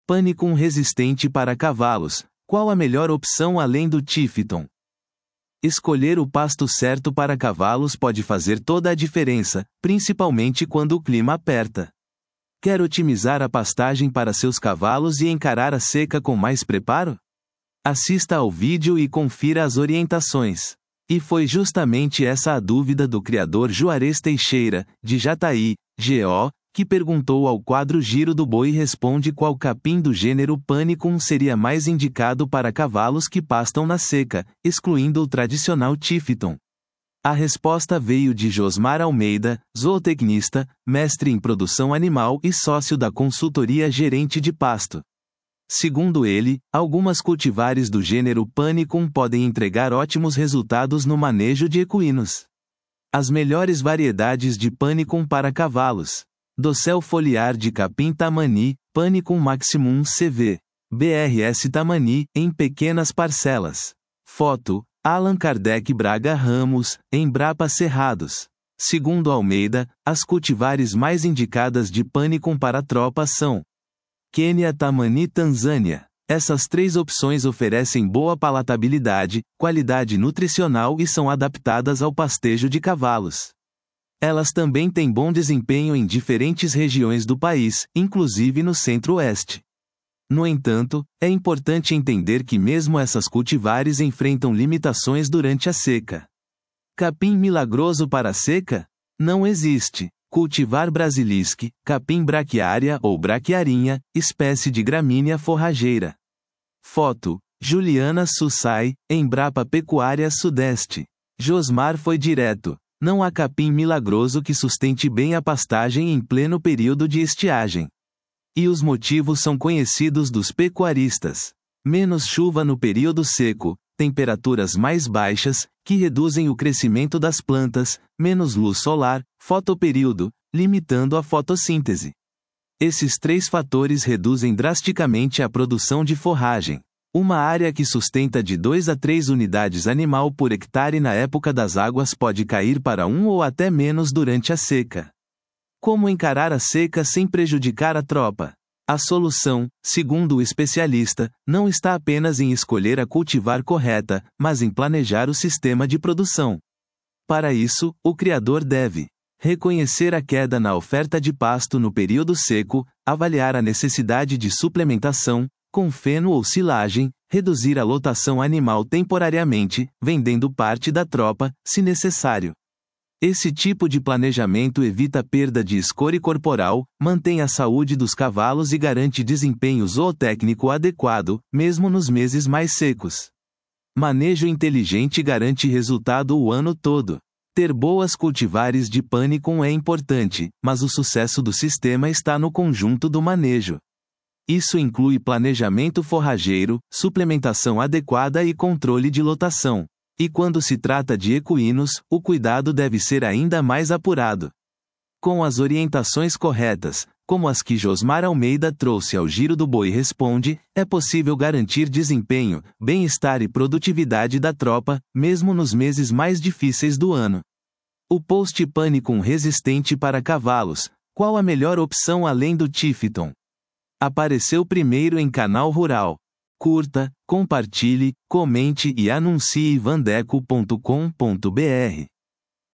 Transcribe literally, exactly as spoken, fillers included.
Panicum resistente para cavalos. Qual a melhor opção além do Tifton? Escolher o pasto certo para cavalos pode fazer toda a diferença, principalmente quando o clima aperta. Quer otimizar a pastagem para seus cavalos e encarar a seca com mais preparo? Assista ao vídeo e confira as orientações. E foi justamente essa a dúvida do criador Juarez Teixeira, de Jataí, G O, que perguntou ao quadro Giro do Boi Responde qual capim do gênero Panicum seria mais indicado para cavalos que pastam na seca, excluindo o tradicional Tifton. A resposta veio de Josmar Almeida, zootecnista, mestre em produção animal e sócio da consultoria Gerente de Pasto. Segundo ele, algumas cultivares do gênero Panicum podem entregar ótimos resultados no manejo de equinos. As melhores variedades de Panicum para cavalos. Dossel foliar de capim Tamani, Panicum maximum C V. B R S Tamani, em pequenas parcelas. Foto, Allan Kardec Braga Ramos, Embrapa Cerrados. Segundo Almeida, as cultivares mais indicadas de Panicum para a tropa são Quênia Tamani Tanzânia. Essas três opções oferecem boa palatabilidade, qualidade nutricional e são adaptadas ao pastejo de cavalos. Elas também têm bom desempenho em diferentes regiões do país, inclusive no centro-oeste. No entanto, é importante entender que mesmo essas cultivares enfrentam limitações durante a seca. Capim milagroso para a seca? Não existe. Cultivar Brasilisque, capim braquiária ou braquiarinha, espécie de gramínea forrageira. Foto, Juliana Sussai, Embrapa Pecuária Sudeste. Josmar foi direto. Não há capim milagroso que sustente bem a pastagem em pleno período de estiagem. E os motivos são conhecidos dos pecuaristas. Menos chuva no período seco, temperaturas mais baixas, que reduzem o crescimento das plantas, menos luz solar, fotoperíodo, limitando a fotossíntese. Esses três fatores reduzem drasticamente a produção de forragem. Uma área que sustenta de duas a três unidades animal por hectare na época das águas pode cair para um ou até menos durante a seca. Como encarar a seca sem prejudicar a tropa? A solução, segundo o especialista, não está apenas em escolher a cultivar correta, mas em planejar o sistema de produção. Para isso, o criador deve reconhecer a queda na oferta de pasto no período seco, avaliar a necessidade de suplementação, com feno ou silagem, reduzir a lotação animal temporariamente, vendendo parte da tropa, se necessário. Esse tipo de planejamento evita perda de escora corporal, mantém a saúde dos cavalos e garante desempenho zootécnico adequado, mesmo nos meses mais secos. Manejo inteligente garante resultado o ano todo. Ter boas cultivares de Panicum é importante, mas o sucesso do sistema está no conjunto do manejo. Isso inclui planejamento forrageiro, suplementação adequada e controle de lotação. E quando se trata de equinos, o cuidado deve ser ainda mais apurado. Com as orientações corretas, como as que Josmar Almeida trouxe ao Giro do Boi Responde, é possível garantir desempenho, bem-estar e produtividade da tropa, mesmo nos meses mais difíceis do ano. O post Panicum resistente para cavalos. Qual a melhor opção além do Tifton? Apareceu primeiro em Canal Rural. Curta, compartilhe, comente e anuncie vandeco ponto com ponto br.